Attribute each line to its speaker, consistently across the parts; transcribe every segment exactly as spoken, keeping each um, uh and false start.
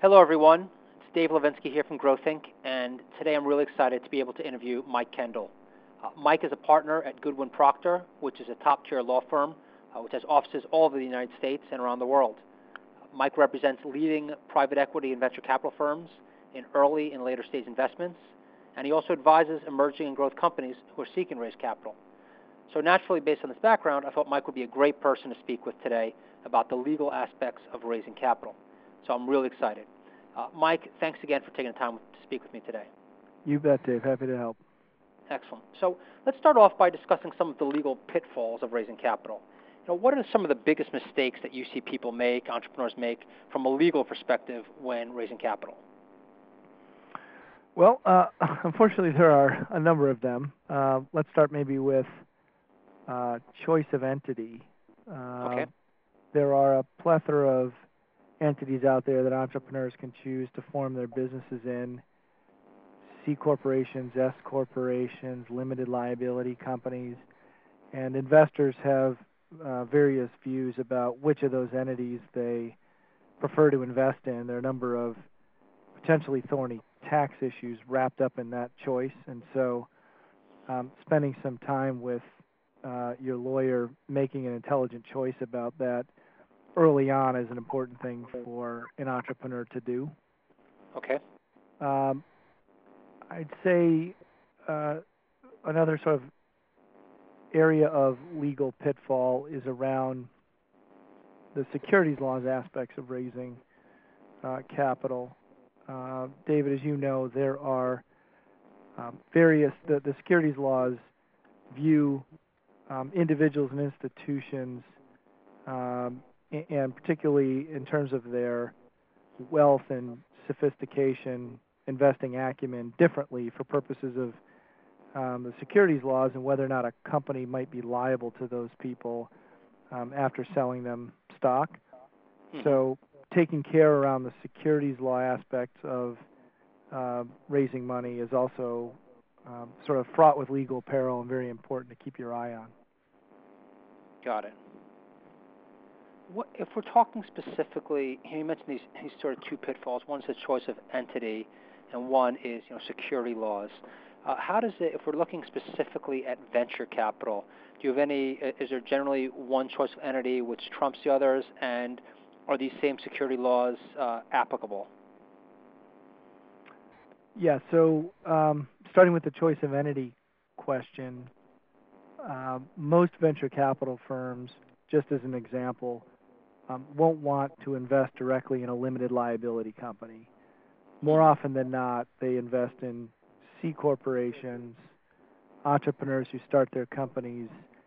Speaker 1: Hello, everyone. It's Dave Levinsky here from Growth Inc, and today I'm really excited to be able to interview Mike Kendall. Uh, Mike is a partner at Goodwin Procter, which is a top-tier law firm uh, which has offices all over the United States and around the world. Uh, Mike represents leading private equity and venture capital firms in early and later stage investments, and he also advises emerging and growth companies who are seeking to raise capital. So naturally, based on this background, I thought Mike would be a great person to speak with today about the legal aspects of raising capital. So I'm really excited. Uh, Mike, thanks again for taking the time to speak with me today.
Speaker 2: You bet, Dave. Happy to help.
Speaker 1: Excellent. So let's start off by discussing some of the legal pitfalls of raising capital. You know, what are some of the biggest mistakes that you see people make, entrepreneurs make, from a legal perspective when raising capital?
Speaker 2: Well, uh, unfortunately, there are a number of them. Uh, let's start maybe with uh, choice of entity. Uh,
Speaker 1: Okay.
Speaker 2: There are a plethora of entities out there that entrepreneurs can choose to form their businesses in. C corporations, S corporations, limited liability companies, and investors have uh, various views about which of those entities they prefer to invest in. There are a number of potentially thorny tax issues wrapped up in that choice, and so um, spending some time with uh, your lawyer making an intelligent choice about that early on is an important thing for an entrepreneur to do.
Speaker 1: Okay.
Speaker 2: Um, I'd say uh, another sort of area of legal pitfall is around the securities laws aspects of raising uh, capital. Uh, David, as you know, there are um, various, the, the securities laws view um, individuals and institutions, um, and, and particularly in terms of their wealth and sophistication, investing acumen, differently for purposes of um, the securities laws and whether or not a company might be liable to those people um, after selling them stock.
Speaker 1: Mm-hmm.
Speaker 2: So taking care around the securities law aspects of uh, raising money is also um, sort of fraught with legal peril and very important to keep your eye on.
Speaker 1: Got it. What, if we're talking specifically, you mentioned these, these sort of two pitfalls. One is the choice of entity, and one is you know security laws. Uh, how does it, if we're looking specifically at venture capital, do you have any? Is there generally one choice of entity which trumps the others, and are these same security laws uh, applicable?
Speaker 2: Yeah. So um, starting with the choice of entity question, uh, most venture capital firms, just as an example, Um, won't want to invest directly in a limited liability company. More often than not, they invest in C corporations, entrepreneurs who start their companies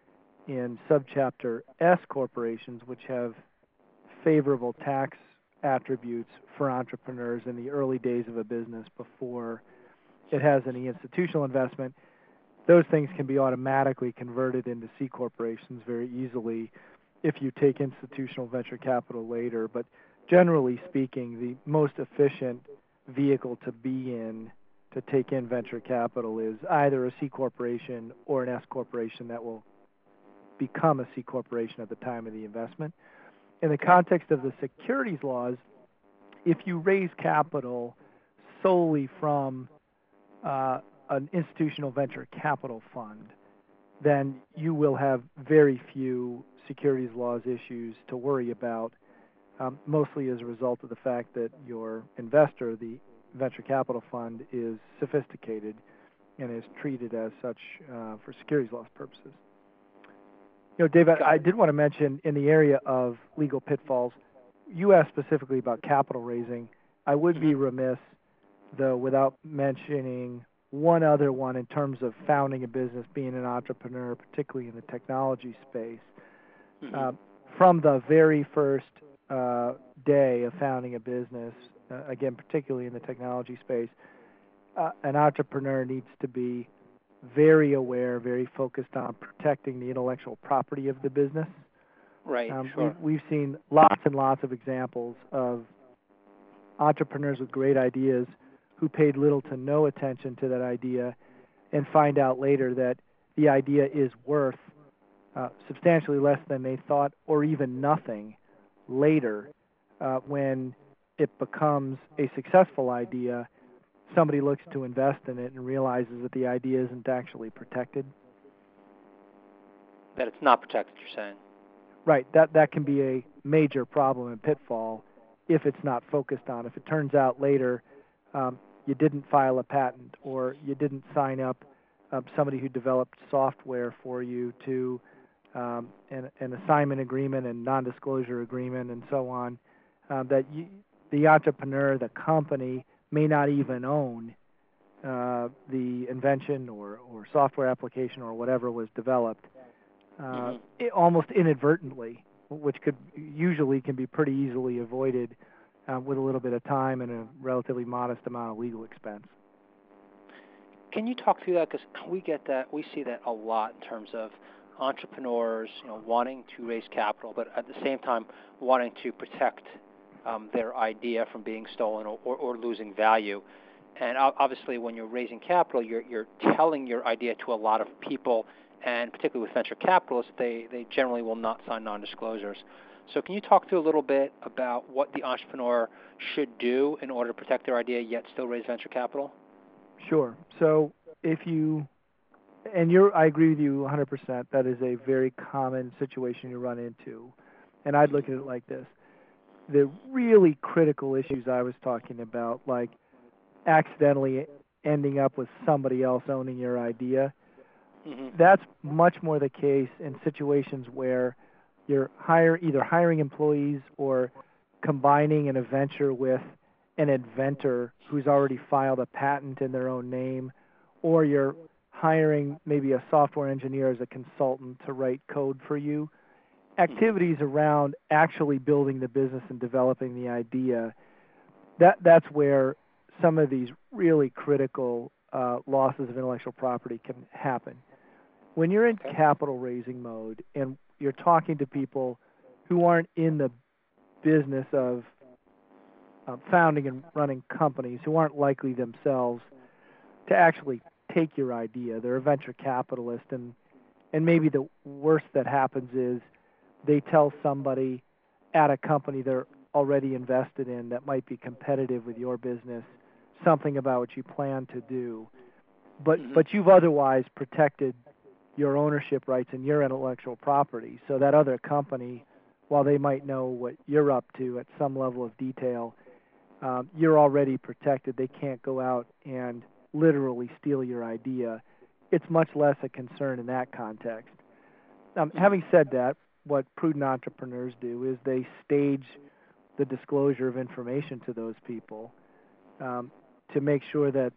Speaker 2: in subchapter S corporations, which have favorable tax attributes for entrepreneurs in the early days of a business before it has any institutional investment. Those things can be automatically converted into C corporations very easily if you take institutional venture capital later. But generally speaking, the most efficient vehicle to be in to take in venture capital is either a C corporation or an S corporation that will become a C corporation at the time of the investment. In the context of the securities laws, if you raise capital solely from uh, an institutional venture capital fund, then you will have very few securities laws issues to worry about, um, mostly as a result of the fact that your investor, the venture capital fund, is sophisticated and is treated as such uh, for securities laws purposes. You know, Dave, I, I did want to mention in the area of legal pitfalls, you asked specifically about capital raising. I would be remiss, though, without mentioning one other one in terms of founding a business, being an entrepreneur, particularly in the technology space.
Speaker 1: Mm-hmm.
Speaker 2: Uh, from the very first uh, day of founding a business, uh, again, particularly in the technology space, uh, an entrepreneur needs to be very aware, very focused on protecting the intellectual property of the business.
Speaker 1: Right,
Speaker 2: Um,
Speaker 1: sure.
Speaker 2: we've, we've seen lots and lots of examples of entrepreneurs with great ideas who paid little to no attention to that idea and find out later that the idea is worth uh, substantially less than they thought, or even nothing later, uh, when it becomes a successful idea, somebody looks to invest in it and realizes that the idea isn't actually protected.
Speaker 1: That it's not protected, you're saying?
Speaker 2: Right. That that can be a major problem and pitfall if it's not focused on. If it turns out later um, you didn't file a patent or you didn't sign up uh, somebody who developed software for you to um, an, an assignment agreement and non-disclosure agreement and so on, uh, that you, the entrepreneur, the company, may not even own uh, the invention or, or software application or whatever was developed, uh,
Speaker 1: Mm-hmm.
Speaker 2: it, almost inadvertently, which could usually can be pretty easily avoided uh, with a little bit of time and a relatively modest amount of legal expense.
Speaker 1: Can you talk through that? Because we get that, we see that a lot in terms of entrepreneurs, you know, wanting to raise capital, but at the same time wanting to protect um, their idea from being stolen or, or, or losing value. And obviously, when you're raising capital, you're you're telling your idea to a lot of people, and particularly with venture capitalists, they, they generally will not sign non-disclosures. So can you talk through a little bit about what the entrepreneur should do in order to protect their idea yet still raise venture capital?
Speaker 2: Sure. So if you, and you're, I agree with you one hundred percent, that is a very common situation you run into. And I'd look at it like this. The really critical issues I was talking about, like accidentally ending up with somebody else owning your idea,
Speaker 1: Mm-hmm.
Speaker 2: that's much more the case in situations where you're hire, either hiring employees or combining an venture with an inventor who's already filed a patent in their own name, or you're hiring maybe a software engineer as a consultant to write code for you. Activities around actually building the business and developing the idea, that that's where some of these really critical uh, losses of intellectual property can happen. When you're in
Speaker 1: Okay.
Speaker 2: capital raising mode and you're talking to people who aren't in the business of uh, founding and running companies, who aren't likely themselves to actually take your idea, they're a venture capitalist, and and maybe the worst that happens is they tell somebody at a company they're already invested in that might be competitive with your business something about what you plan to do, but
Speaker 1: Mm-hmm.
Speaker 2: but you've otherwise protected your ownership rights and your intellectual property, so that other company, while they might know what you're up to at some level of detail, um, you're already protected. They can't go out and literally steal your idea. It's much less a concern in that context. Um, having said that, what prudent entrepreneurs do is they stage the disclosure of information to those people um, to make sure that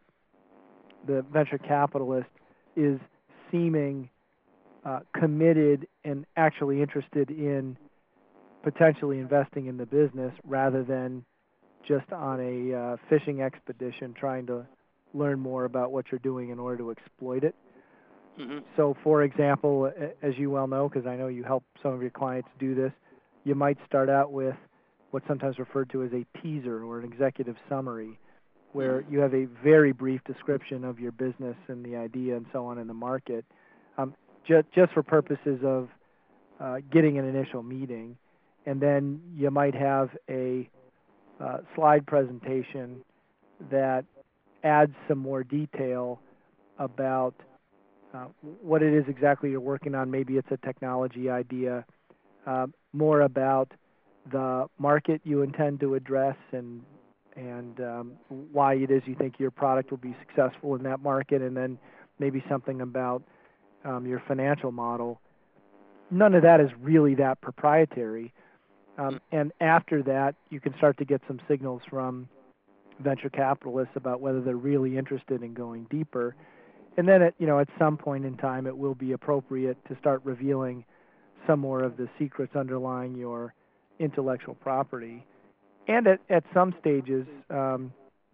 Speaker 2: the venture capitalist is seeming uh, committed and actually interested in potentially investing in the business rather than just on a uh, fishing expedition trying to learn more about what you're doing in order to exploit it.
Speaker 1: Mm-hmm.
Speaker 2: So, for example, as you well know, because I know you help some of your clients do this, you might start out with what's sometimes referred to as a teaser or an executive summary, where
Speaker 1: Mm-hmm.
Speaker 2: you have a very brief description of your business and the idea and so on in the market, um, ju- just for purposes of uh, getting an initial meeting. And then you might have a uh, slide presentation that adds some more detail about uh, what it is exactly you're working on. Maybe it's a technology idea, uh, more about the market you intend to address and and um, why it is you think your product will be successful in that market, and then maybe something about um, your financial model. None of that is really that proprietary. Um, and after that, you can start to get some signals from venture capitalists about whether they're really interested in going deeper. And then, at, you know, at some point in time, it will be appropriate to start revealing some more of the secrets underlying your intellectual property. And at, at some stages, um,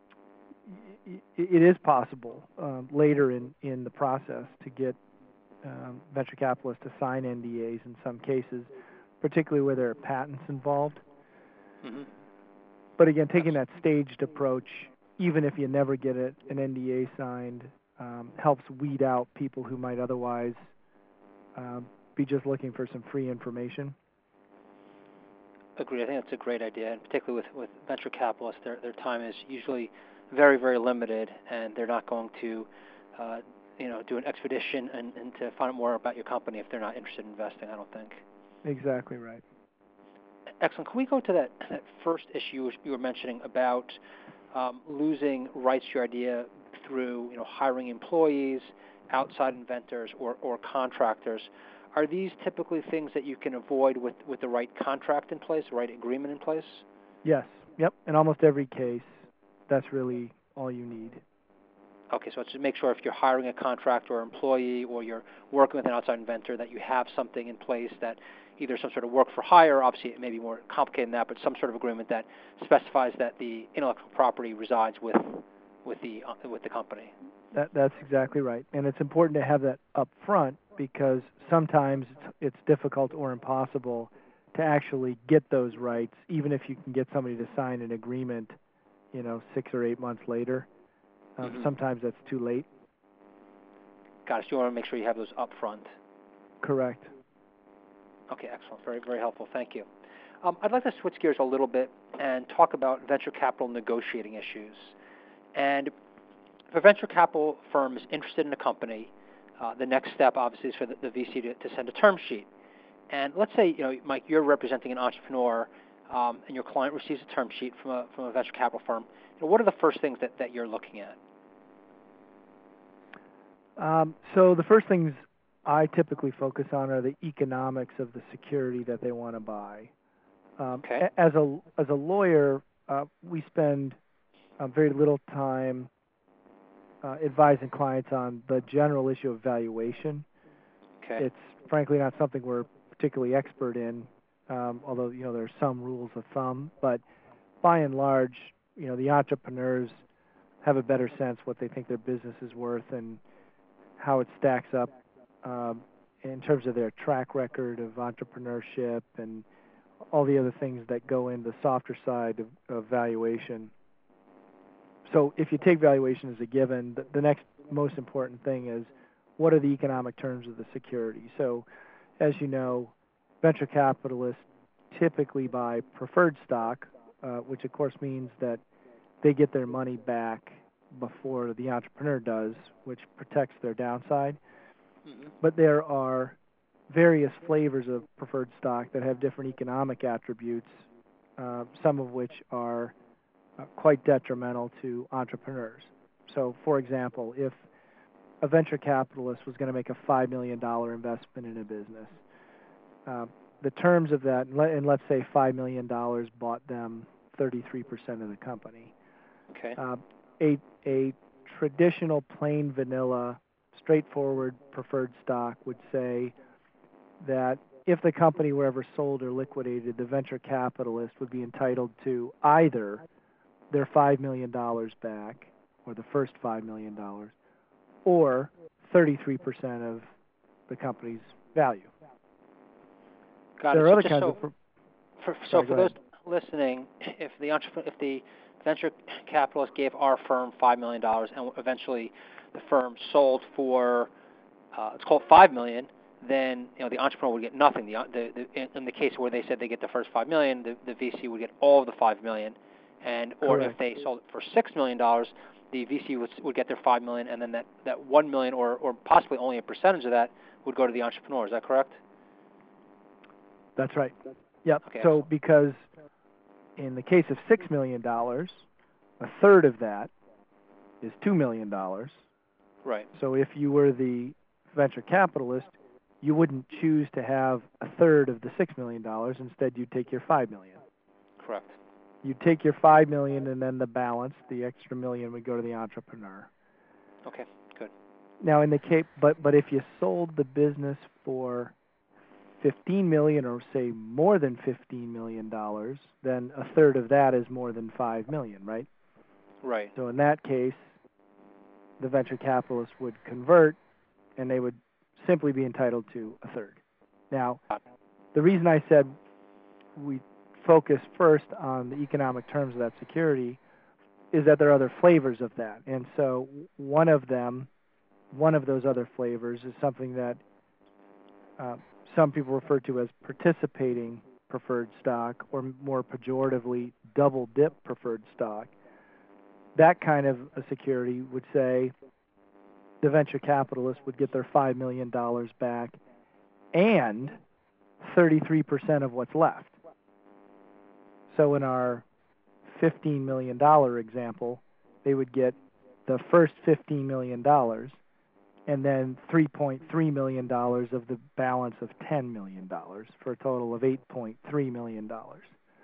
Speaker 2: it, it is possible um, later in, in the process to get um, venture capitalists to sign N D As in some cases, particularly where there are patents involved.
Speaker 1: Mm-hmm.
Speaker 2: But again, taking that staged approach, even if you never get it, an N D A signed, um, helps weed out people who might otherwise um, be just looking for some free information.
Speaker 1: Agreed. I think that's a great idea, and particularly with, with venture capitalists, their their time is usually very, very limited, and they're not going to, uh, you know, do an expedition and, and to find out more about your company if they're not interested in investing. I don't think.
Speaker 2: Exactly right.
Speaker 1: Excellent. Can we go to that, that first issue you were mentioning about um, losing rights to your idea through, you know, hiring employees, outside inventors, or, or contractors? Are these typically things that you can avoid with, with the right contract in place, the right agreement in place?
Speaker 2: Yes. Yep. In almost every case, that's really all you need.
Speaker 1: Okay, so it's to make sure if you're hiring a contractor or employee or you're working with an outside inventor that you have something in place that either some sort of work for hire, obviously it may be more complicated than that, but some sort of agreement that specifies that the intellectual property resides with with the uh, with the company.
Speaker 2: That that's exactly right, and it's important to have that up front because sometimes it's, it's difficult or impossible to actually get those rights, even if you can get somebody to sign an agreement, you know, six or eight months later. Um,
Speaker 1: Mm-hmm.
Speaker 2: Sometimes that's too late.
Speaker 1: Got it. So you want to make sure you have those up front.
Speaker 2: Correct.
Speaker 1: Okay, excellent. Very, very helpful. Thank you. Um, I'd like to switch gears a little bit and talk about venture capital negotiating issues. And if a venture capital firm is interested in a company, uh, the next step obviously is for the, the V C to, to send a term sheet. And let's say, you know, Mike, you're representing an entrepreneur, um, and your client receives a term sheet from a from a venture capital firm. You know, what are the first things that, that you're looking at?
Speaker 2: Um, so the first things I typically focus on are the economics of the security that they want to buy. Um,
Speaker 1: Okay.
Speaker 2: As a as a lawyer, uh, we spend uh, very little time uh, advising clients on the general issue of valuation.
Speaker 1: Okay.
Speaker 2: It's frankly not something we're particularly expert in, um, although you know there are some rules of thumb. But by and large, you know the entrepreneurs have a better sense what they think their business is worth and how it stacks up um, in terms of their track record of entrepreneurship and all the other things that go in the softer side of, of valuation. So if you take valuation as a given, the, the next most important thing is what are the economic terms of the security? So as you know, venture capitalists typically buy preferred stock, uh, which of course means that they get their money back before the entrepreneur does, which protects their downside.
Speaker 1: Mm-hmm.
Speaker 2: But there are various flavors of preferred stock that have different economic attributes, uh, some of which are uh, quite detrimental to entrepreneurs. So, for example, if a venture capitalist was going to make a five million dollars investment in a business, uh, the terms of that, and let's say five million dollars bought them thirty-three percent of the company.
Speaker 1: Okay.
Speaker 2: Uh, a, a traditional plain vanilla, straightforward preferred stock would say that if the company were ever sold or liquidated, the venture capitalist would be entitled to either their five million dollars back, or the first five million dollars, or thirty-three percent of the company's value.
Speaker 1: Got
Speaker 2: There
Speaker 1: it.
Speaker 2: are
Speaker 1: So
Speaker 2: other
Speaker 1: just
Speaker 2: kinds
Speaker 1: so,
Speaker 2: of...
Speaker 1: for, so
Speaker 2: Sorry,
Speaker 1: for
Speaker 2: go
Speaker 1: those
Speaker 2: ahead.
Speaker 1: listening, if the entrepreneur, if the venture capitalist gave our firm five million dollars and eventually the firm sold for, uh, let's call it five million dollars, then you know the entrepreneur would get nothing. The, the, the in the case where they said they get the first five million dollars, the, the V C would get all of the five million dollars, and or
Speaker 2: Correct.
Speaker 1: if they sold it for six million dollars, the V C would would get their five million dollars, and then that, that one million dollars or or possibly only a percentage of that would go to the entrepreneur. Is that correct?
Speaker 2: That's right. Yep.
Speaker 1: Okay.
Speaker 2: So
Speaker 1: Excellent.
Speaker 2: because in the case of six million dollars, a third of that is two million dollars.
Speaker 1: Right.
Speaker 2: So if you were the venture capitalist, you wouldn't choose to have a third of the six million dollars. Instead, you'd take your five million dollars.
Speaker 1: Correct.
Speaker 2: You'd take your five million dollars, and then the balance, the extra million, would go to the entrepreneur.
Speaker 1: Okay. Good.
Speaker 2: Now, in the case, but but if you sold the business for fifteen million dollars, or say more than fifteen million dollars, then a third of that is more than five million dollars, right?
Speaker 1: Right.
Speaker 2: So in that case, the venture capitalist would convert, and they would simply be entitled to a third. Now, the reason I said we focus first on the economic terms of that security is that there are other flavors of that. And so one of them, one of those other flavors is something that uh, some people refer to as participating preferred stock, or more pejoratively, double dip preferred stock, that kind of a security would say the venture capitalist would get their five million dollars back and thirty-three percent of what's left. So in our fifteen million dollars example, they would get the first fifteen million dollars and then three point three million dollars of the balance of ten million dollars for a total of eight point three million dollars.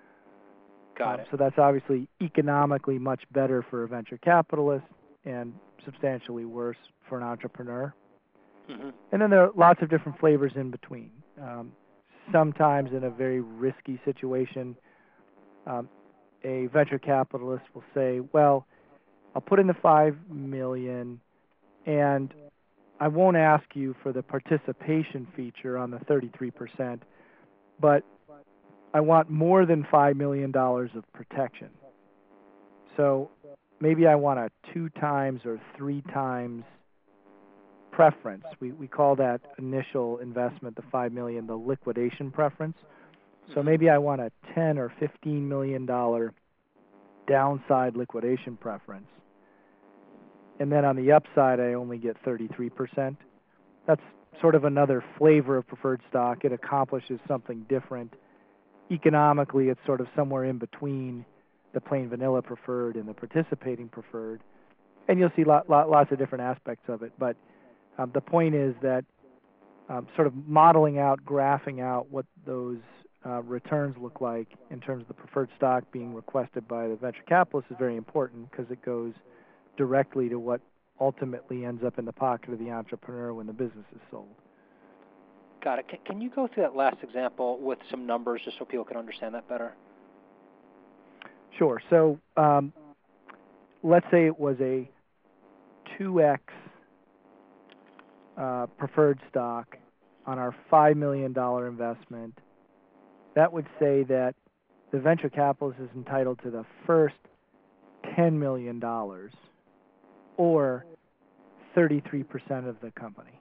Speaker 1: Got
Speaker 2: um,
Speaker 1: it.
Speaker 2: So that's obviously economically much better for a venture capitalist and substantially worse for an entrepreneur.
Speaker 1: Mm-hmm.
Speaker 2: And then there are lots of different flavors in between. Um, sometimes in a very risky situation, um, a venture capitalist will say, well, I'll put in the five million dollars and I won't ask you for the participation feature on the thirty-three percent, but I want more than five million dollars of protection. So maybe I want a two times or three times preference. We we call that initial investment, the five million dollars, the liquidation preference. So
Speaker 1: Mm-hmm.
Speaker 2: maybe I want a ten or fifteen million dollars downside liquidation preference. And then on the upside, I only get thirty-three percent. That's sort of another flavor of preferred stock. It accomplishes something different. Economically, it's sort of somewhere in between the plain vanilla preferred and the participating preferred. And you'll see lot, lot, lots of different aspects of it. But um, the point is that um, sort of modeling out, graphing out what those uh, returns look like in terms of the preferred stock being requested by the venture capitalist is very important because it goes directly to what ultimately ends up in the pocket of the entrepreneur when the business is sold.
Speaker 1: Got it. Can, can you go through that last example with some numbers just so people can understand that better?
Speaker 2: Sure. So um, let's say it was a two X uh, preferred stock on our five million dollars investment. That would say that the venture capitalist is entitled to the first ten million dollars or thirty-three percent of the company.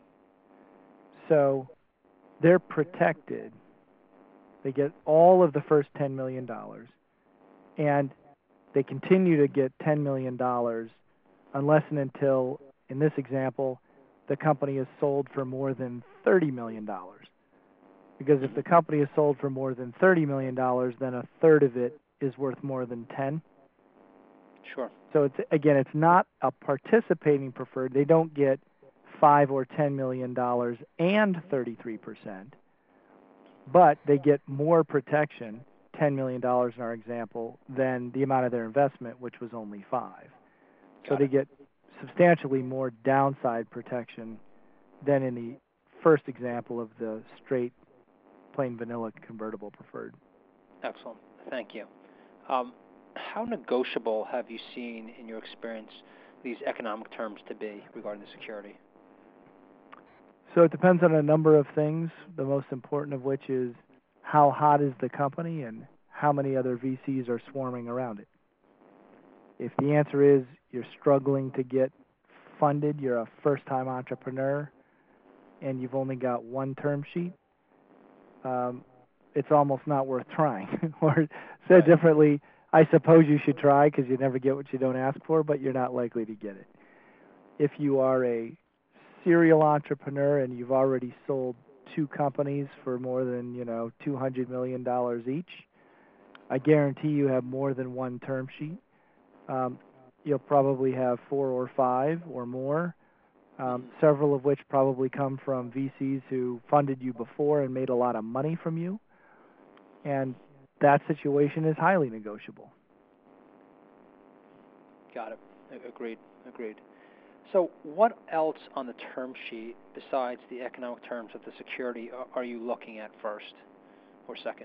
Speaker 2: So they're protected. They get all of the first ten million dollars, and they continue to get ten million dollars unless and until, in this example, the company is sold for more than thirty million dollars. Because if the company is sold for more than thirty million dollars, then a third of it is worth more than ten.
Speaker 1: Sure.
Speaker 2: So it's again, it's not a participating preferred. They don't get five or ten million dollars and thirty-three percent, but they get more protection, ten million dollars in our example, than the amount of their investment, which was only five. So
Speaker 1: Got
Speaker 2: they
Speaker 1: it.
Speaker 2: get substantially more downside protection than in the first example of the straight, plain vanilla convertible preferred.
Speaker 1: Excellent. Thank you. Um, how negotiable have you seen, in your experience, these economic terms to be regarding the security?
Speaker 2: So it depends on a number of things, the most important of which is how hot is the company and how many other V Cs are swarming around it. If the answer is you're struggling to get funded, you're a first-time entrepreneur, and you've only got one term sheet, um, it's almost not worth trying. Or said
Speaker 1: Right.
Speaker 2: differently, I suppose you should try because you never get what you don't ask for, but you're not likely to get it. If you are a serial entrepreneur and you've already sold two companies for more than, you know, two hundred million dollars each, I guarantee you have more than one term sheet. Um, you'll probably have four or five or more, um, several of which probably come from V Cs who funded you before and made a lot of money from you. And that situation is highly negotiable.
Speaker 1: Got it. A- Agreed. Agreed. So what else on the term sheet besides the economic terms of the security are, are you looking at first or second?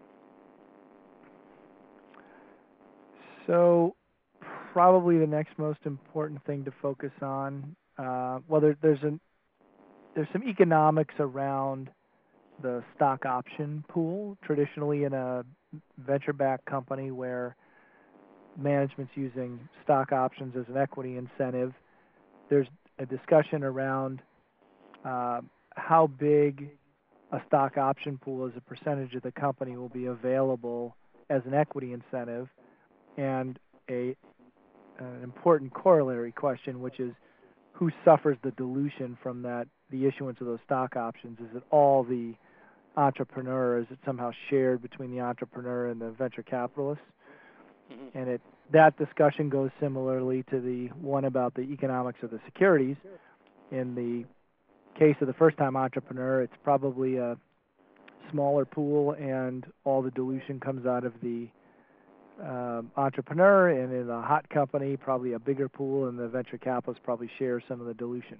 Speaker 2: So probably the next most important thing to focus on, uh, well, there, there's an there's some economics around the stock option pool. Traditionally, in a venture-backed company where management's using stock options as an equity incentive, there's a discussion around uh, how big a stock option pool as a percentage of the company will be available as an equity incentive, and a an important corollary question, which is who suffers the dilution from that, the issuance of those stock options? Is it all the entrepreneur, or is it somehow shared between the entrepreneur and the venture capitalist? Mm-hmm. And it that discussion goes similarly to the one about the economics of the securities. In the case of the first-time entrepreneur, it's probably a smaller pool, and all the dilution comes out of the um, entrepreneur, and in a hot company, probably a bigger pool, and the venture capitalists probably share some of the dilution.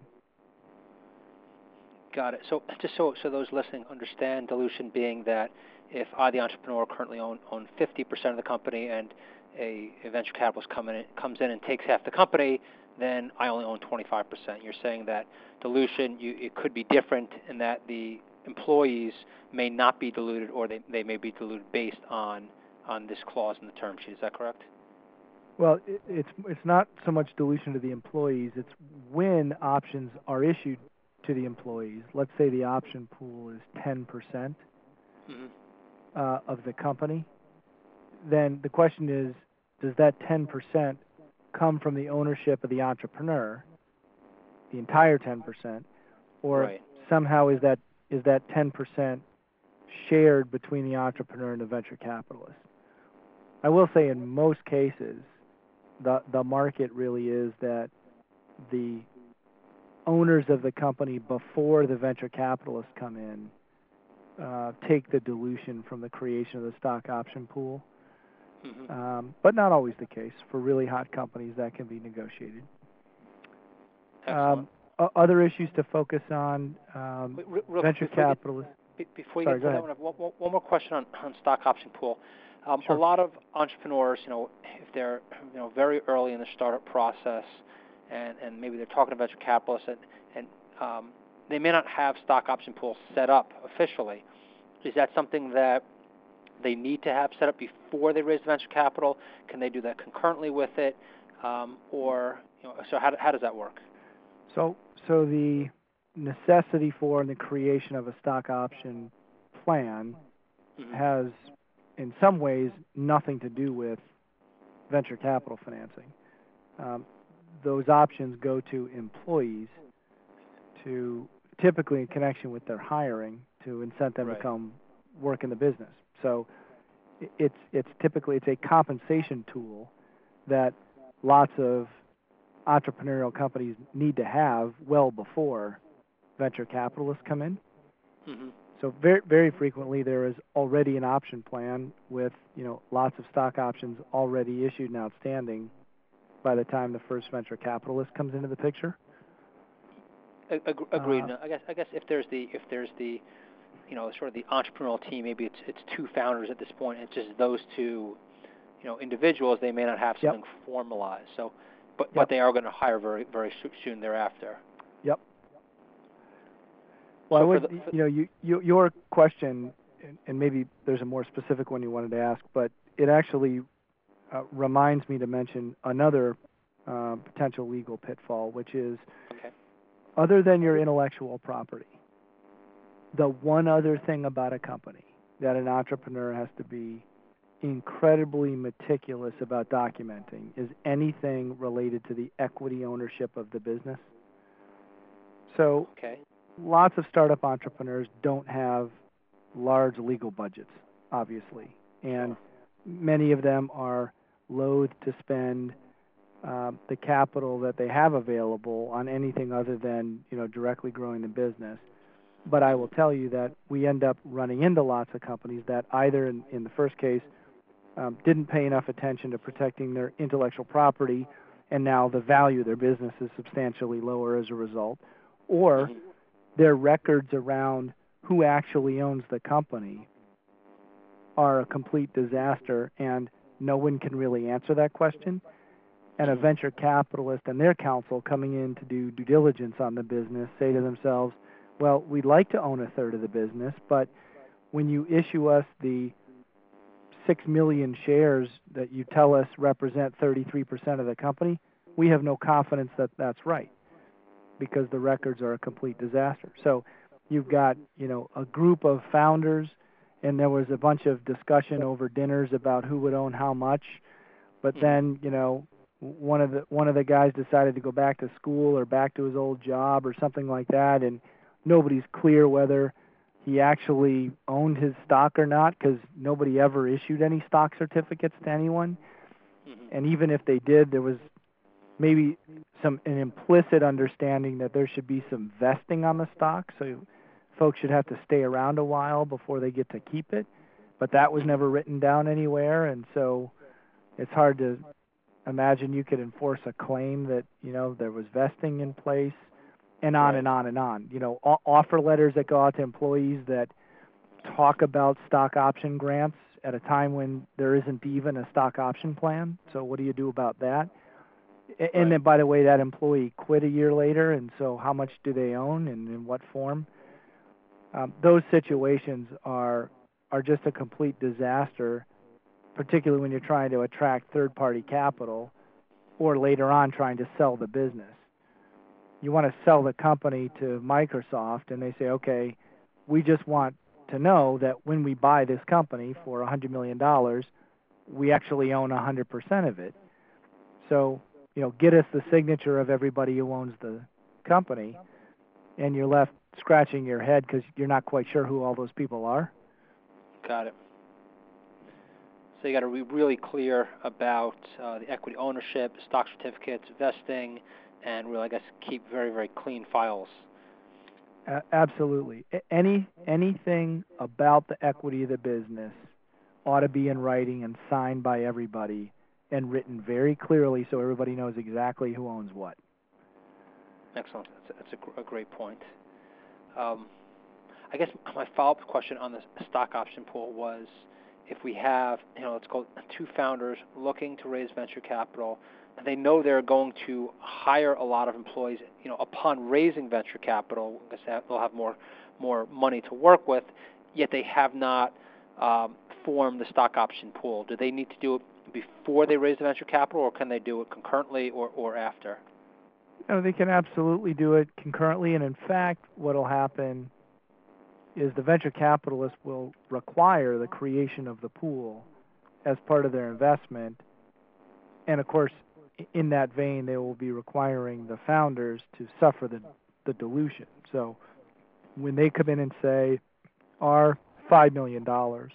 Speaker 1: Got it. So just so so those listening understand, dilution being that if I, the entrepreneur, currently own own fifty percent of the company, and a, a venture capitalist come in, comes in and takes half the company, then I only own twenty-five percent. You're saying that dilution, you, it could be different in that the employees may not be diluted, or they, they may be diluted based on on this clause in the term sheet. Is that correct?
Speaker 2: Well, it, it's it's not so much dilution to the employees. It's when options are issued to the employees. Let's say the option pool is ten percent mm-hmm. uh, of the company. Then the question is, does that ten percent come from the ownership of the entrepreneur, the entire ten percent, or right. somehow is that is that ten percent shared between the entrepreneur and the venture capitalist? I will say in most cases, the the market really is that the owners of the company before the venture capitalists come in uh, take the dilution from the creation of the stock option pool. Mm-hmm. Um, but not always the case. For really hot companies, that can be negotiated. Um, other issues to focus on, um, Wait, real, venture capitalists.
Speaker 1: Before you Sorry, get to that, one, I have one, one more question on, on stock option pool. Um, sure. A lot of entrepreneurs, you know, if they're you know very early in the startup process, and, and maybe they're talking to venture capitalists, and, and um, they may not have stock option pools set up officially. Is that something that they need to have set up before they raise venture capital? Can they do that concurrently with it, um, or you know, so how how does that work?
Speaker 2: So so the necessity for and the creation of a stock option plan mm-hmm. has, in some ways, nothing to do with venture capital financing. Um, those options go to employees, to typically in connection with their hiring, to incent them right. to come work in the business. So it's it's typically it's a compensation tool that lots of entrepreneurial companies need to have well before venture capitalists come in. Mm-hmm. So very very frequently there is already an option plan with you know lots of stock options already issued and outstanding by the time the first venture capitalist comes into the picture.
Speaker 1: Ag- agreed. Uh, I guess I guess if there's the if there's the you know, sort of the entrepreneurial team, maybe it's it's two founders at this point. It's just those two, you know, individuals. They may not have something yep. formalized. So, but yep. but they are going to hire very very soon thereafter.
Speaker 2: Yep. Well, so I would, the, you know, you, you your question, and, and maybe there's a more specific one you wanted to ask, but it actually uh, reminds me to mention another uh, potential legal pitfall, which is okay. other than your intellectual property. The one other thing about a company that an entrepreneur has to be incredibly meticulous about documenting is anything related to the equity ownership of the business. So okay. lots of startup entrepreneurs don't have large legal budgets, obviously, and many of them are loath to spend um, the capital that they have available on anything other than, you know, directly growing the business. But I will tell you that we end up running into lots of companies that either, in, in the first case, um, didn't pay enough attention to protecting their intellectual property, and now the value of their business is substantially lower as a result, or their records around who actually owns the company are a complete disaster, and no one can really answer that question. And a venture capitalist and their counsel coming in to do due diligence on the business say to themselves, well, we'd like to own a third of the business, but when you issue us the six million shares that you tell us represent thirty-three percent of the company, we have no confidence that that's right because the records are a complete disaster. So you've got, you know, a group of founders, and there was a bunch of discussion over dinners about who would own how much. But
Speaker 1: Mhm.
Speaker 2: then, you know, one of the one of the guys decided to go back to school or back to his old job or something like that, and nobody's clear whether he actually owned his stock or not, because nobody ever issued any stock certificates to anyone.
Speaker 1: Mhm.
Speaker 2: And even if they did, there was maybe some an implicit understanding that there should be some vesting on the stock, so folks should have to stay around a while before they get to keep it. But that was
Speaker 1: Mhm.
Speaker 2: never written down anywhere, and so it's hard to imagine you could enforce a claim that, you know, there was vesting in place, and on
Speaker 1: Right.
Speaker 2: and on and on. You know, o- offer letters that go out to employees that talk about stock option grants at a time when there isn't even a stock option plan. So what do you do about that? A- And
Speaker 1: Right.
Speaker 2: then, by the way, that employee quit a year later, and so how much do they own and in what form? Um, those situations are are just a complete disaster, particularly when you're trying to attract third-party capital or later on trying to sell the business. You want to sell the company to Microsoft, and they say, okay, we just want to know that when we buy this company for one hundred million dollars, we actually own one hundred percent of it. So, you know, get us the signature of everybody who owns the company, and you're left scratching your head because you're not quite sure who all those people are.
Speaker 1: Got it. So you got to be really clear about uh, the equity ownership, stock certificates, vesting, and really, I guess, keep very, very clean files.
Speaker 2: A- absolutely. A- Any anything about the equity of the business ought to be in writing and signed by everybody and written very clearly so everybody knows exactly who owns what.
Speaker 1: Excellent. That's, that's a, gr- a great point. Um, I guess my follow-up question on the stock option pool was, if we have, you know, let's call it two founders looking to raise venture capital, and they know they're going to hire a lot of employees, you know, upon raising venture capital, because they'll have more more money to work with, yet they have not um, formed the stock option pool. Do they need to do it before they raise the venture capital, or can they do it concurrently or, or after?
Speaker 2: No, they can absolutely do it concurrently, and in fact, what will happen is the venture capitalist will require the creation of the pool as part of their investment. And of course, in that vein, they will be requiring the founders to suffer the, the dilution. So when they come in and say, our five million dollars,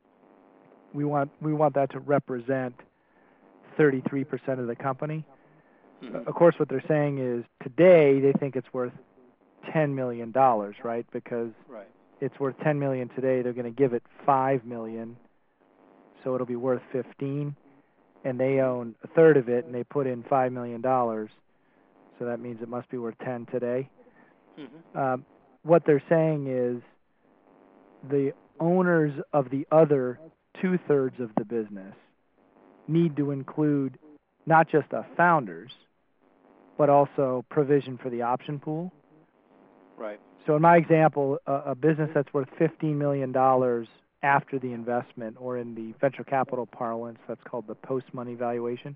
Speaker 2: we want we want that to represent thirty-three percent of the company.
Speaker 1: Mm-hmm.
Speaker 2: Of course, what they're saying is today they think it's worth ten million dollars, right? Because
Speaker 1: Right.
Speaker 2: it's worth ten million dollars today. They're going to give it five million dollars, so it'll be worth fifteen, and they own a third of it, and they put in five million dollars, so that means it must be worth ten today.
Speaker 1: Mm-hmm.
Speaker 2: Um, what they're saying is the owners of the other two-thirds of the business need to include not just the founders, but also provision for the option pool.
Speaker 1: Right.
Speaker 2: So in my example, a, a business that's worth fifteen million dollars after the investment, or in the venture capital parlance, that's called the post-money valuation.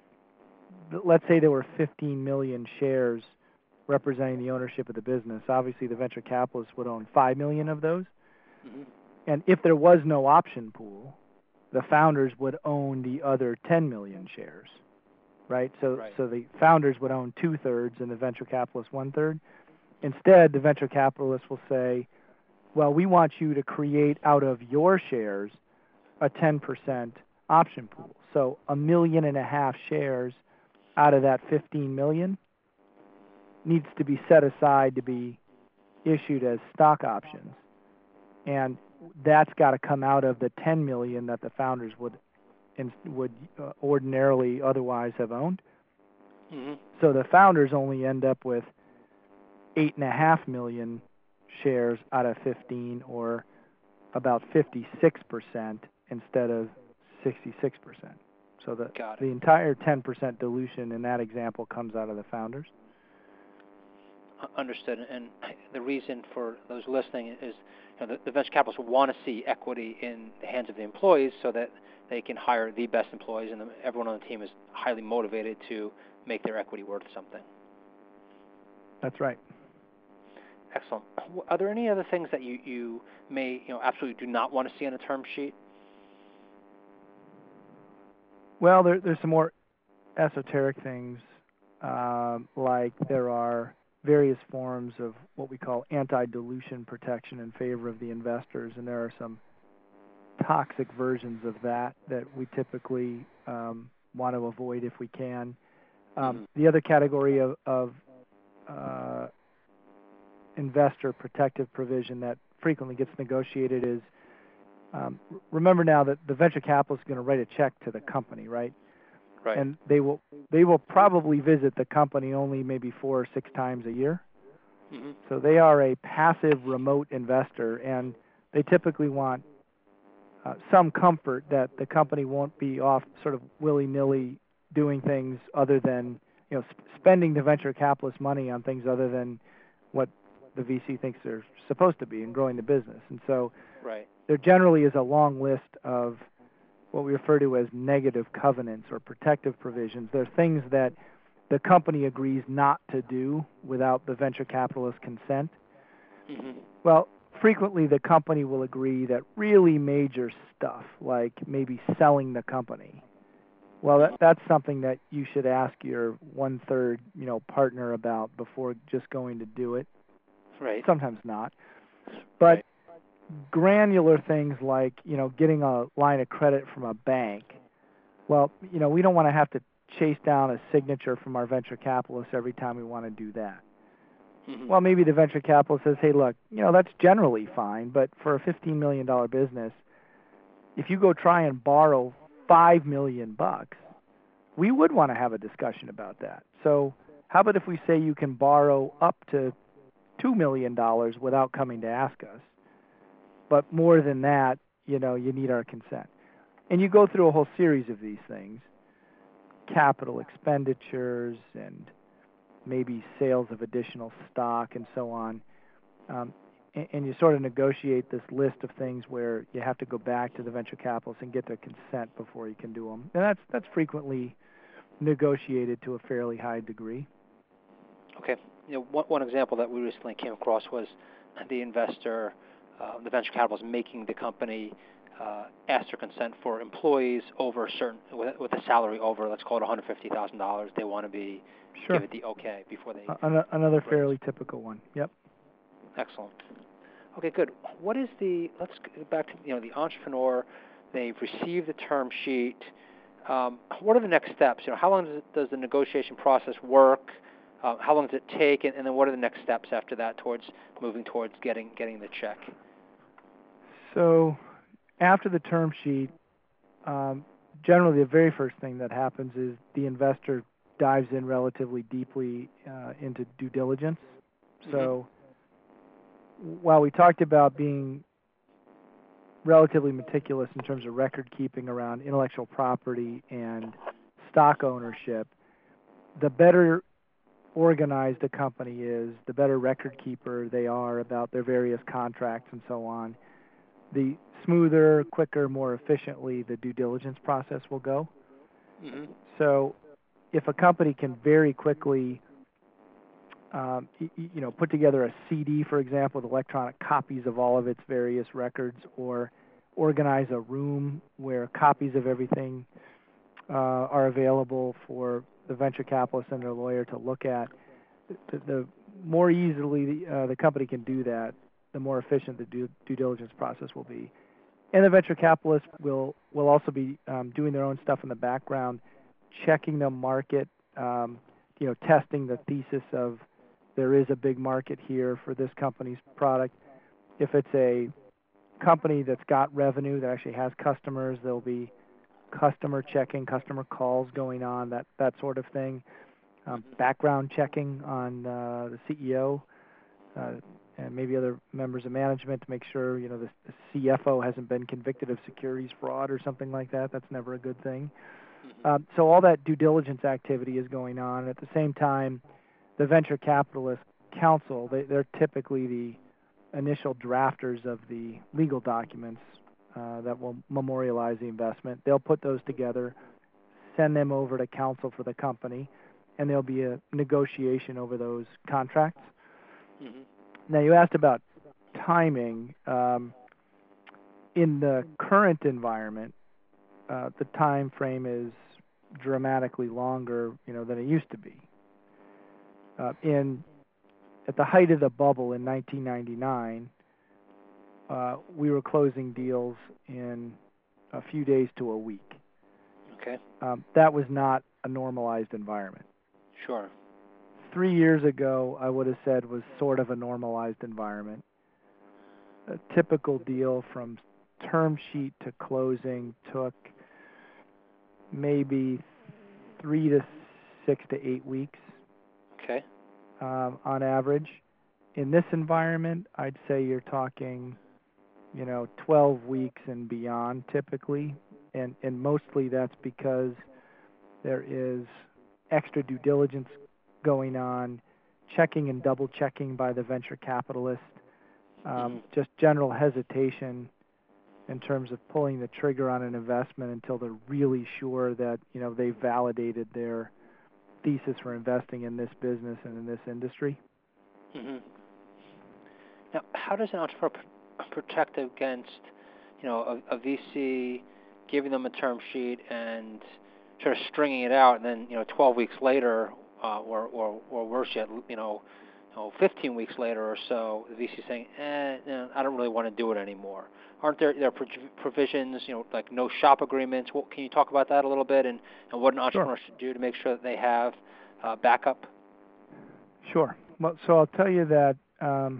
Speaker 2: Let's say there were fifteen million shares representing the ownership of the business. Obviously, the venture capitalists would own five million of those.
Speaker 1: Mm-hmm.
Speaker 2: And if there was no option pool, the founders would own the other ten million shares, right? So,
Speaker 1: Right.
Speaker 2: so the founders would own two-thirds and the venture capitalists one-third. Instead, the venture capitalists will say, well, we want you to create out of your shares a ten percent option pool. So a million and a half shares out of that fifteen million needs to be set aside to be issued as stock options. And that's got to come out of the ten million that the founders would would uh, ordinarily otherwise have owned.
Speaker 1: Mm-hmm.
Speaker 2: So the founders only end up with eight and a half million shares out of fifteen, or about fifty-six percent instead of sixty-six percent. So the
Speaker 1: Got it.
Speaker 2: the entire ten percent dilution in that example comes out of the founders.
Speaker 1: Understood. And the reason for those listening is, you know, the, the venture capitalists want to see equity in the hands of the employees so that they can hire the best employees, and the, everyone on the team is highly motivated to make their equity worth something.
Speaker 2: That's right.
Speaker 1: Excellent. Are there any other things that you, you may, you know, absolutely do not want to see on a term sheet?
Speaker 2: Well, there, there's some more esoteric things, um, like there are various forms of what we call anti-dilution protection in favor of the investors, and there are some toxic versions of that that we typically um, want to avoid if we can. Um,
Speaker 1: Mm-hmm.
Speaker 2: The other category of, of uh, investor protective provision that frequently gets negotiated is, um, remember now that the venture capitalist is going to write a check to the company, right?
Speaker 1: Right.
Speaker 2: And they will they will probably visit the company only maybe four or six times a year.
Speaker 1: Mm-hmm.
Speaker 2: So they are a passive remote investor, and they typically want uh, some comfort that the company won't be off sort of willy-nilly doing things other than, you know, sp- spending the venture capitalist money on things other than what the V C thinks they're supposed to be in growing the business. And so
Speaker 1: Right.
Speaker 2: there generally is a long list of what we refer to as negative covenants or protective provisions. They're things that the company agrees not to do without the venture capitalist consent.
Speaker 1: Mm-hmm.
Speaker 2: Well, frequently the company will agree that really major stuff, like maybe selling the company, well, that, that's something that you should ask your one-third, you know, partner about before just going to do it.
Speaker 1: Right.
Speaker 2: Sometimes not. But
Speaker 1: Right.
Speaker 2: granular things like, you know, getting a line of credit from a bank, well, you know, we don't want to have to chase down a signature from our venture capitalist every time we want to do that.
Speaker 1: Mm-hmm.
Speaker 2: Well, maybe the venture capitalist says, hey, look, you know, that's generally fine, but for a fifteen million dollars business, if you go try and borrow five million bucks, we would want to have a discussion about that. So how about if we say you can borrow up to two million dollars without coming to ask us, but more than that, you know, you need our consent. And you go through a whole series of these things, capital expenditures and maybe sales of additional stock and so on. Um, and, and you sort of negotiate this list of things where you have to go back to the venture capitalists and get their consent before you can do them. And that's that's frequently negotiated to a fairly high degree.
Speaker 1: Okay. You know, one, one example that we recently came across was the investor, uh, the venture capitalist making the company uh, ask their consent for employees over a certain, with, with a salary over, let's call it one hundred fifty thousand dollars. They want to be
Speaker 2: Sure.
Speaker 1: give it the okay before they.
Speaker 2: Uh, another
Speaker 1: raise.
Speaker 2: fairly typical one. Yep.
Speaker 1: Excellent. Okay, good. What is the? Let's get back to you know the entrepreneur. They've received the term sheet. Um, what are the next steps? You know, how long does, it, does the negotiation process work? Uh, how long does it take? And, and then what are the next steps after that towards moving towards getting getting the check?
Speaker 2: So after the term sheet, um, generally the very first thing that happens is the investor dives in relatively deeply uh, into due diligence.
Speaker 1: Mm-hmm.
Speaker 2: So while we talked about being relatively meticulous in terms of record keeping around intellectual property and stock ownership, the better organized a company is, the better record keeper they are about their various contracts and so on, the smoother, quicker, more efficiently the due diligence process will go.
Speaker 1: Mm-hmm.
Speaker 2: So if a company can very quickly um, y- you know, put together a C D, for example, with electronic copies of all of its various records, or organize a room where copies of everything uh, are available for the venture capitalist and their lawyer to look at, the, the more easily the, uh, the company can do that, the more efficient the due, due diligence process will be. And the venture capitalist will, will also be um, doing their own stuff in the background, checking the market, um, you know, testing the thesis of there is a big market here for this company's product. If it's a company that's got revenue, that actually has customers, there'll be customer checking, customer calls going on, that, that sort of thing. Um, background checking on uh, the C E O uh, and maybe other members of management to make sure, you know, the, the C F O hasn't been convicted of securities fraud or something like that. That's never a good thing.
Speaker 1: Mm-hmm.
Speaker 2: Um, so all that due diligence activity is going on. At the same time, the venture capitalist counsel, they, they're typically the initial drafters of the legal documents uh, that will memorialize the investment. They'll put those together, send them over to counsel for the company, and there'll be a negotiation over those contracts.
Speaker 1: Mm-hmm.
Speaker 2: Now, you asked about timing. Um, in the current environment, uh, the time frame is dramatically longer, you know, than it used to be. Uh, in at the height of the bubble in nineteen ninety-nine, uh, we were closing deals in a few days to a week.
Speaker 1: Okay.
Speaker 2: Um, that was not a normalized environment.
Speaker 1: Sure.
Speaker 2: Three years ago, I would have said was sort of a normalized environment. A typical deal from term sheet to closing took maybe three to six to eight weeks.
Speaker 1: Okay.
Speaker 2: Um, on average. In this environment, I'd say you're talking, you know, twelve weeks and beyond typically, and and mostly that's because there is extra due diligence going on, checking and double checking by the venture capitalist, um,
Speaker 1: Mm-hmm.
Speaker 2: just general hesitation in terms of pulling the trigger on an investment until they're really sure that, you know, they've validated their thesis for investing in this business and in this industry.
Speaker 1: Mm-hmm. Now, how does an entrepreneur pr- protect against, you know, a, a V C giving them a term sheet and sort of stringing it out, and then, you know, twelve weeks later, uh, or, or or worse yet, you know, you know, fifteen weeks later or so, the V C saying, eh, you know, I don't really want to do it anymore. Aren't there there pro- provisions, you know, like no shop agreements? What, can you talk about that a little bit, and, and what an entrepreneur
Speaker 2: Sure.
Speaker 1: should do to make sure that they have uh, backup?
Speaker 2: Sure. Well, so I'll tell you that um,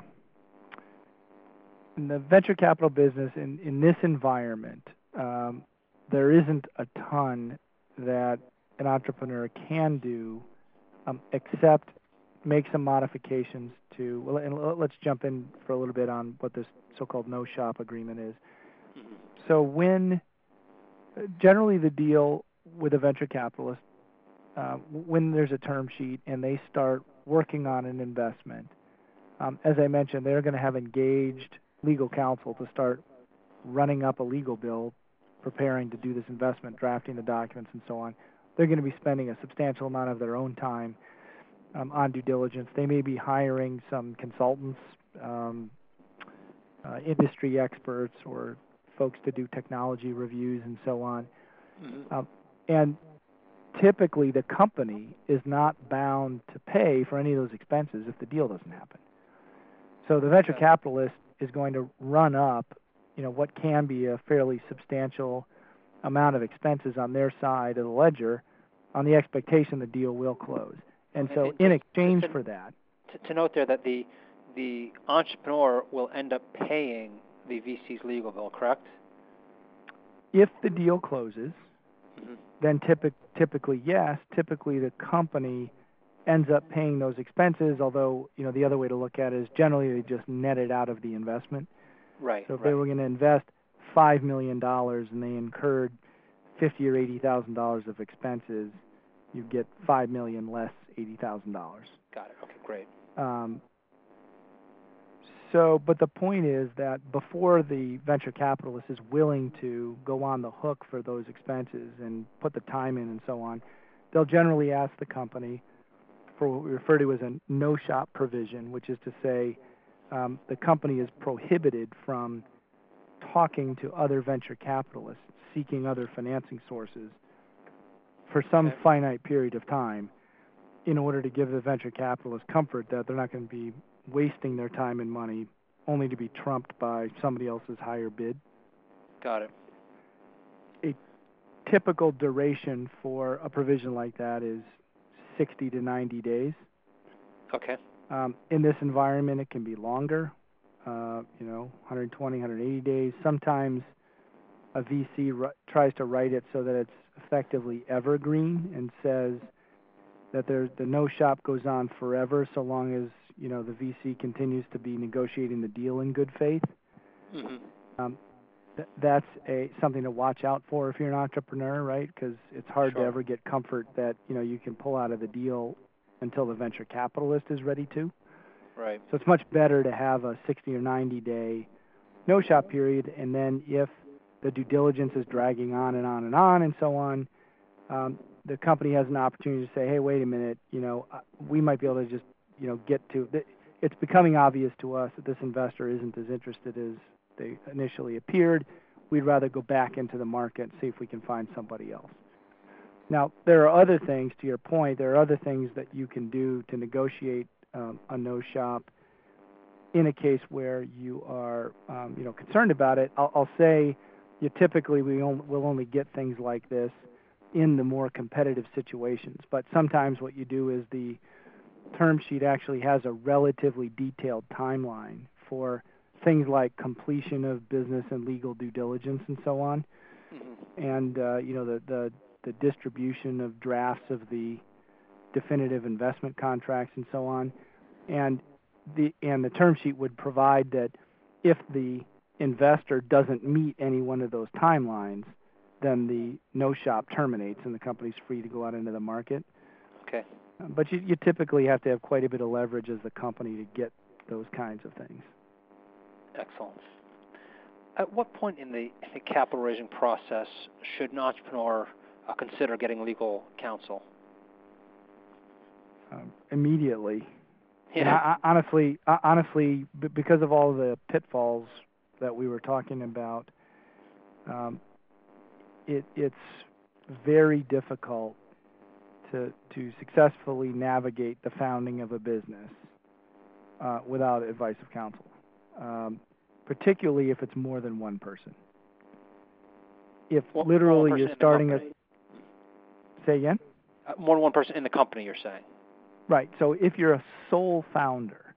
Speaker 2: in the venture capital business, in, in this environment, um, there isn't a ton that an entrepreneur can do um, except make some modifications to, well, and let's jump in for a little bit on what this so-called no-shop agreement is.
Speaker 1: Mm-hmm.
Speaker 2: So when, generally the deal with a venture capitalist, uh, when there's a term sheet and they start working on an investment, um, as I mentioned, they're going to have engaged legal counsel to start running up a legal bill, preparing to do this investment, drafting the documents, and so on. They're going to be spending a substantial amount of their own time um, on due diligence. They may be hiring some consultants, um, uh, industry experts, or folks to do technology reviews and so on.
Speaker 1: Mm-hmm.
Speaker 2: Um, and typically, the company is not bound to pay for any of those expenses if the deal doesn't happen. So the venture
Speaker 1: Okay.
Speaker 2: capitalist is going to run up, you know, what can be a fairly substantial amount of expenses on their side of the ledger, on the expectation the deal will close. And so,
Speaker 1: And
Speaker 2: in
Speaker 1: just
Speaker 2: exchange
Speaker 1: to,
Speaker 2: for that,
Speaker 1: to, to note there that the the entrepreneur will end up paying the V C's legal bill, correct?
Speaker 2: if the deal closes,
Speaker 1: Mm-hmm.
Speaker 2: then typic, typically yes. Typically, the company ends up paying those expenses. Although, you know, the other way to look at it is generally they just net it out of the investment.
Speaker 1: Right.
Speaker 2: So if
Speaker 1: right.
Speaker 2: they were going to invest five million dollars and they incurred fifty or eighty thousand dollars of expenses, you get five million less eighty thousand dollars.
Speaker 1: Got it. Okay. Great.
Speaker 2: Um, so, but the point is that before the venture capitalist is willing to go on the hook for those expenses and put the time in and so on, they'll generally ask the company for what we refer to as a no-shop provision, which is to say um, the company is prohibited from talking to other venture capitalists, seeking other financing sources for some
Speaker 1: Okay.
Speaker 2: finite period of time in order to give the venture capitalist comfort that they're not going to be wasting their time and money only to be trumped by somebody else's higher bid.
Speaker 1: Got it.
Speaker 2: A typical duration for a provision like that is sixty to ninety days.
Speaker 1: Okay.
Speaker 2: Um, in this environment, it can be longer, uh, you know, one hundred twenty, one hundred eighty days. Sometimes a V C r- tries to write it so that it's effectively evergreen and says that there, the no shop goes on forever so long as, you know, the V C continues to be negotiating the deal in good faith.
Speaker 1: Mm-hmm.
Speaker 2: Um, th- that's a something to watch out for if you're an entrepreneur, right? Because it's hard
Speaker 1: Sure.
Speaker 2: to ever get comfort that, you know, you can pull out of the deal until the venture capitalist is ready to.
Speaker 1: Right.
Speaker 2: So it's much better to have a sixty or ninety day no shop period, and then if the due diligence is dragging on and on and on and so on, um, the company has an opportunity to say, hey, wait a minute, you know, uh, we might be able to just, you know, get to, it's becoming obvious to us that this investor isn't as interested as they initially appeared. We'd rather go back into the market and see if we can find somebody else. Now, there are other things, to your point, there are other things that you can do to negotiate um, a no-shop in a case where you are, um, you know, concerned about it. I'll, I'll say, you typically we on, will only get things like this in the more competitive situations. But sometimes what you do is the term sheet actually has a relatively detailed timeline for things like completion of business and legal due diligence and so on, mm-hmm. and uh, you know the, the the distribution of drafts of the definitive investment contracts and so on, and the and the term sheet would provide that if the investor doesn't meet any one of those timelines, then the no shop terminates and the company's free to go out into the market.
Speaker 1: Okay.
Speaker 2: But you, you typically have to have quite a bit of leverage as the company to get those kinds of things.
Speaker 1: Excellent. At what point in the, in the capital raising process should an entrepreneur uh, consider getting legal counsel?
Speaker 2: Um, immediately.
Speaker 1: Yeah.
Speaker 2: And I, I, honestly, I, honestly, b- because of all the pitfalls that we were talking about, um, it, it's very difficult to to successfully navigate the founding of a business uh, without advice of counsel, um, particularly if it's more than one person. If
Speaker 1: well,
Speaker 2: literally you're starting a... Say again?
Speaker 1: Uh, more than one person in the company, you're saying?
Speaker 2: Right. So if you're a sole founder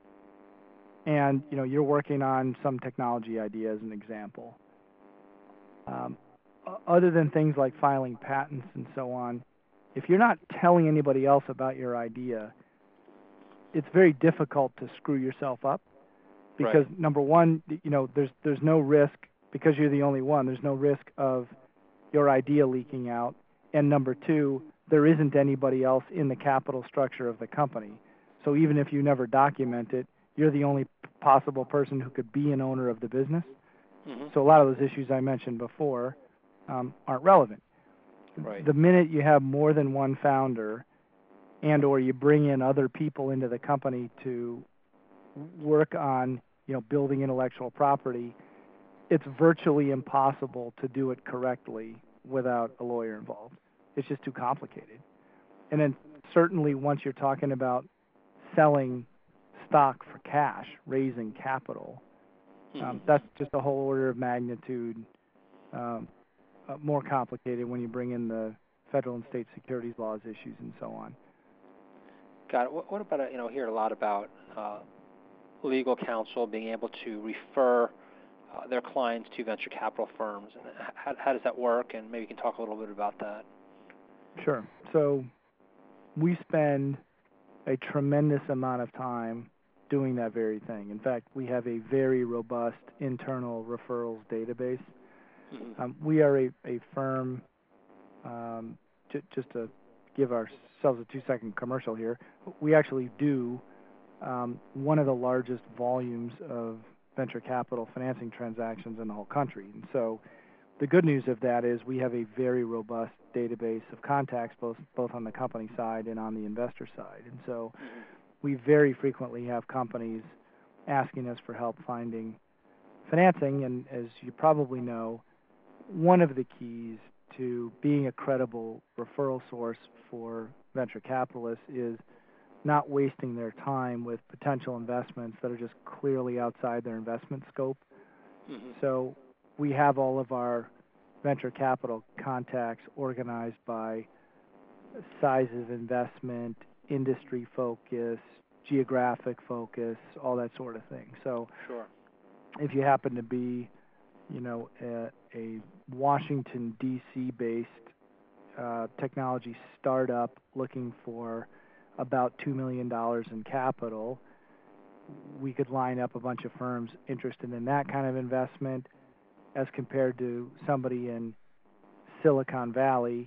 Speaker 2: and, you know, you're working on some technology idea as an example, um, other than things like filing patents and so on, if you're not telling anybody else about your idea, it's very difficult to screw yourself up because
Speaker 1: right.
Speaker 2: number one, you know, there's there's no risk because you're the only one. There's no risk of your idea leaking out, and number two, there isn't anybody else in the capital structure of the company. So even if you never document it, you're the only possible person who could be an owner of the business. Mm-hmm. So a lot of those issues I mentioned before um, aren't relevant.
Speaker 1: Right.
Speaker 2: The minute you have more than one founder and or you bring in other people into the company to work on, you know, building intellectual property, it's virtually impossible to do it correctly without a lawyer involved. It's just too complicated. And then certainly once you're talking about selling stock for cash, raising capital, mm-hmm. um, that's just a whole order of magnitude um, uh, more complicated when you bring in the federal and state securities laws issues and so on.
Speaker 1: Got it. What, what about, uh, you know, hear a lot about uh, legal counsel being able to refer uh, their clients to venture capital firms. And how, how does that work? And maybe you can talk a little bit about that.
Speaker 2: Sure. So we spend a tremendous amount of time doing that very thing. In fact, we have a very robust internal referrals database. Mm-hmm. Um, we are a, a firm, um, j- just to give ourselves a two-second commercial here, we actually do um, one of the largest volumes of venture capital financing transactions in the whole country. And so the good news of that is we have a very robust database of contacts, both both on the company side and on the investor side. And so mm-hmm. we very frequently have companies asking us for help finding financing. And as you probably know, one of the keys to being a credible referral source for venture capitalists is not wasting their time with potential investments that are just clearly outside their investment scope. Mm-hmm. So we have all of our venture capital contacts organized by size of investment, industry focus, geographic focus, all that sort of thing. So
Speaker 1: sure.
Speaker 2: If you happen to be, you know, a, a Washington, D C based uh, technology startup looking for about two million dollars in capital, we could line up a bunch of firms interested in that kind of investment as compared to somebody in Silicon Valley,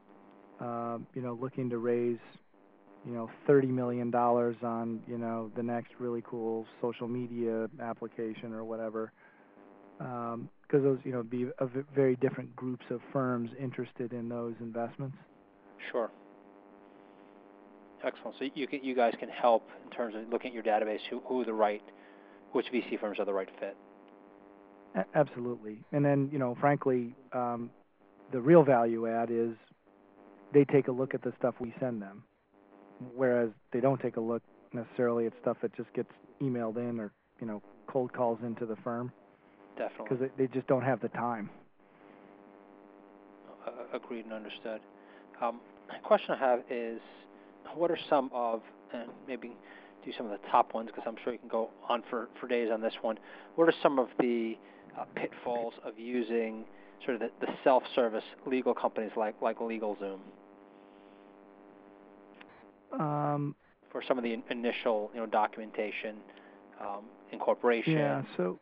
Speaker 2: uh, you know, looking to raise, you know, thirty million dollars on, you know, the next really cool social media application or whatever. Um, because those, you know, be a v- very different groups of firms interested in those investments.
Speaker 1: Sure. Excellent. So you can, you guys can help in terms of looking at your database, who, who are the right, which V C firms are the right fit.
Speaker 2: A- absolutely. And then, you know, frankly, um, the real value add is they take a look at the stuff we send them, whereas they don't take a look necessarily at stuff that just gets emailed in or, you know, cold calls into the firm.
Speaker 1: Definitely.
Speaker 2: Because they, they just don't have the time.
Speaker 1: Uh, agreed and understood. Um, a question I have is, what are some of, and maybe do some of the top ones, because I'm sure you can go on for, for days on this one. What are some of the uh, pitfalls of using sort of the, the self-service legal companies like, like LegalZoom
Speaker 2: Um,
Speaker 1: for some of the in, initial, you know, documentation, um, incorporation?
Speaker 2: yeah, so,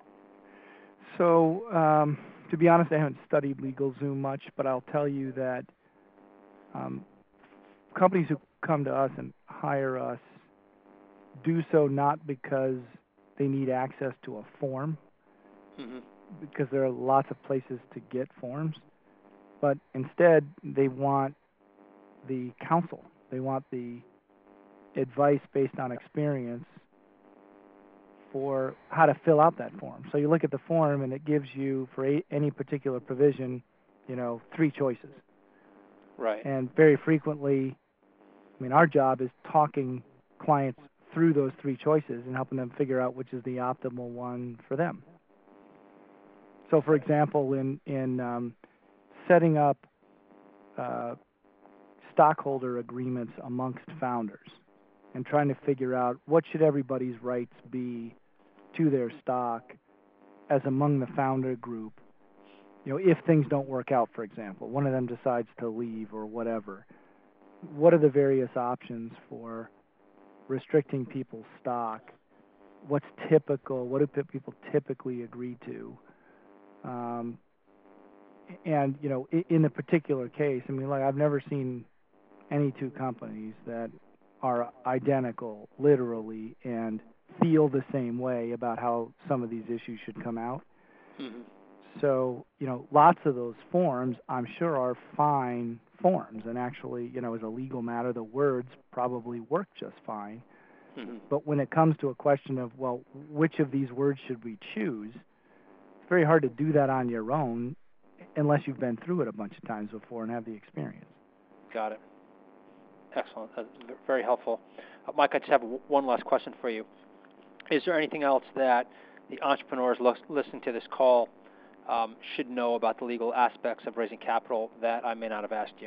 Speaker 2: so um, to be honest, I haven't studied LegalZoom much, but I'll tell you that um, companies who come to us and hire us do so not because they need access to a form,
Speaker 1: Mm-hmm.
Speaker 2: because there are lots of places to get forms, but instead they want the counsel. They want the advice based on experience for how to fill out that form. So you look at the form and it gives you, for a, any particular provision, you know, three choices.
Speaker 1: Right.
Speaker 2: And very frequently, I mean, our job is talking clients through those three choices and helping them figure out which is the optimal one for them. So, for example, in in um, setting up uh, stockholder agreements amongst founders and trying to figure out what should everybody's rights be to their stock as among the founder group, you know, if things don't work out, for example, one of them decides to leave or whatever, what are the various options for restricting people's stock? What's typical? What do people typically agree to? Um, and, you know, in, in a particular case, I mean, like, I've never seen any two companies that are identical, literally, and feel the same way about how some of these issues should come out.
Speaker 1: Mm-hmm.
Speaker 2: So, you know, lots of those forms, I'm sure, are fine forms. And actually, you know, as a legal matter, the words probably work just fine.
Speaker 1: Mm-hmm.
Speaker 2: But when it comes to a question of, well, which of these words should we choose, it's very hard to do that on your own unless you've been through it a bunch of times before and have the experience.
Speaker 1: Got it. Excellent. That's very helpful. Uh, Mike, I just have w- one last question for you. Is there anything else that the entrepreneurs lo- listening to this call um, should know about the legal aspects of raising capital that I may not have asked you?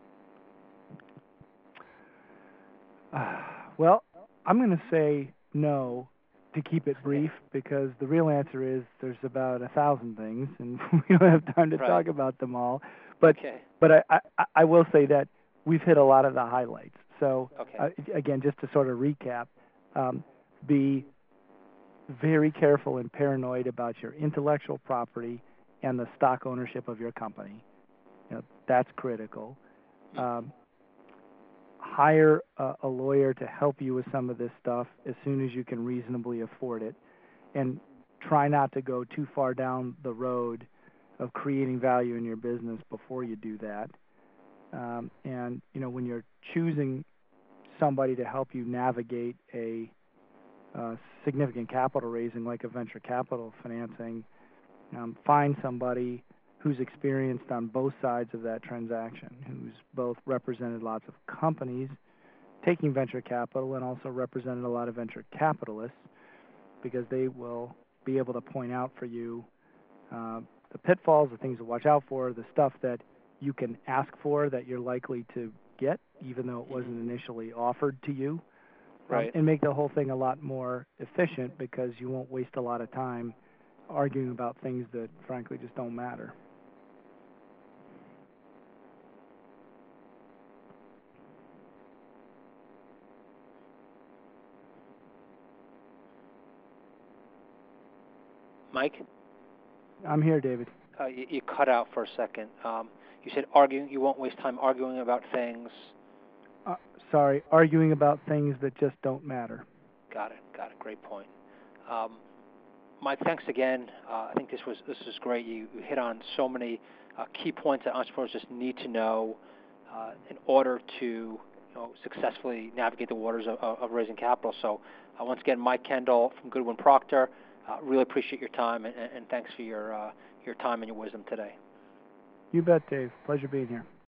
Speaker 2: Uh, well, I'm going to say no to keep it brief because the real answer is there's about a thousand things, and we don't have time to
Speaker 1: Right.
Speaker 2: talk about them all. But
Speaker 1: Okay.
Speaker 2: but I, I, I will say that we've hit a lot of the highlights. So
Speaker 1: Okay.
Speaker 2: uh, again, just to sort of recap, um, be very careful and paranoid about your intellectual property and the stock ownership of your company. You know, that's critical. Um, hire a, a lawyer to help you with some of this stuff as soon as you can reasonably afford it, and try not to go too far down the road of creating value in your business before you do that. Um, and you know, when you're choosing somebody to help you navigate a uh, significant capital raising like a venture capital financing, um, find somebody who's experienced on both sides of that transaction, who's both represented lots of companies taking venture capital and also represented a lot of venture capitalists, because they will be able to point out for you uh, the pitfalls, the things to watch out for, the stuff that you can ask for that you're likely to get, even though it wasn't initially offered to you.
Speaker 1: Right.
Speaker 2: Um, and make the whole thing a lot more efficient because you won't waste a lot of time arguing about things that, frankly, just don't matter.
Speaker 1: Mike,
Speaker 2: I'm here, David.
Speaker 1: uh, you, you cut out for a second. Um, you said arguing. You won't waste time arguing about things.
Speaker 2: Uh, sorry, arguing about things that just don't matter.
Speaker 1: Got it. Got it. Great point. Um, Mike, thanks again. Uh, I think this was this was great. You, you hit on so many uh, key points that entrepreneurs just need to know uh, in order to you know, successfully navigate the waters of, of, of raising capital. So uh, once again, Mike Kendall from Goodwin Procter, uh, really appreciate your time, and, and thanks for your, uh, your time and your wisdom today.
Speaker 2: You bet, Dave. Pleasure being here.